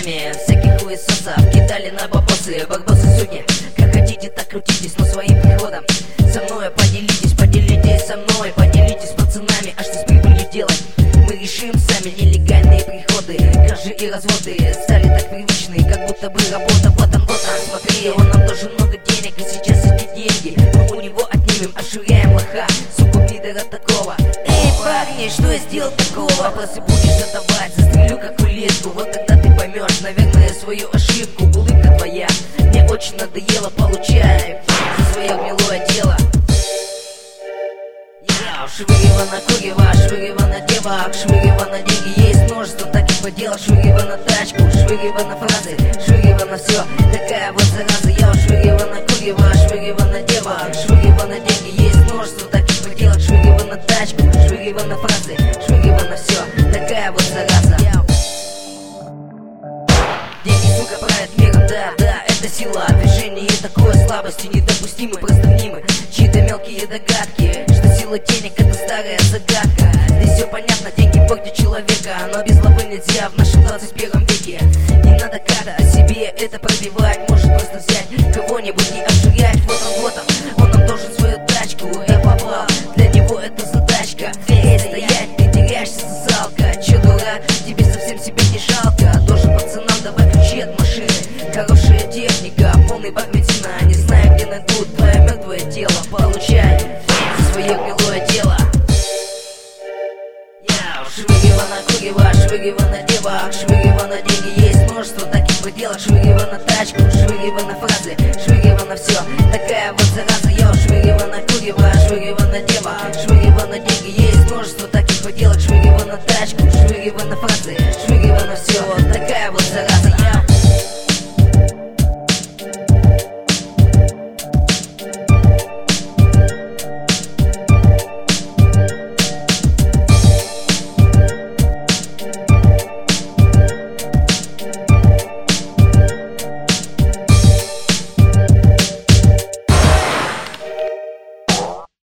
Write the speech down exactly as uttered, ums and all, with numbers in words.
пацанами. Всяких хуесосов кидали на бабосы. Барбосы, суки, как хотите, так крутитесь, но своим приходом со мной поделитесь, поделитесь со мной, поделитесь с пацанами. А что с прибылью делать? Мы решим сами. Нелегальные приходы, кражи и разводы стали так привычны, как будто бы работа. Вот он, вот он, смотри, он нам должен много денег. И сейчас эти деньги мы у него отнимем, ошвыряем лоха, суку пидора такого. Эй, парни, что я сделал такого? Вопросы будешь задавать, застрелю как улитку. Вот тогда ты поймешь, наверное, свою ошибку. Улыбка твоя мне очень надоела, получай за свое гнилое дело. Швырева на курева, швырева на девок, швырева на деньги, есть множество таких поделок. Швырева на тачку, швырева на фразы, швырева на все, такая вот зараза. Я швырева на курева, швырева на девок, швырева на деньги, есть множество таких поделок. Швырева на тачку, швырева на фразы, швырева на все, такая вот зараза. Деньги, сука, правят миром, да, да, это сила. Движение такой слабости недопустимы, просто мнимы чьи-то мелкие догадки, что сила денег это старая загадка. Здесь все понятно, деньги портят человека, но без лобы нельзя в нашем двадцать первом веке. Не надо как-то о себе это пробивать, может просто взять кого-нибудь и обжирять. Вот он, вот он, он нам должен свою тачку. Я попал, для него это задачка. Эй, стоять, ты теряешься, сосалка. Че, дурак, тебе совсем себя не жалко? Должен пацанам давай ключи от машины. Хорошая техника, полный бак бензина. Не знаю, где найдут твое мертвое тело. Получай за свое гнилое дело. Швырева на курева, швырева на девок, швырева на деньги, есть множество таких поделок. Швырева на тачку, швырева на фразы, швырева на все,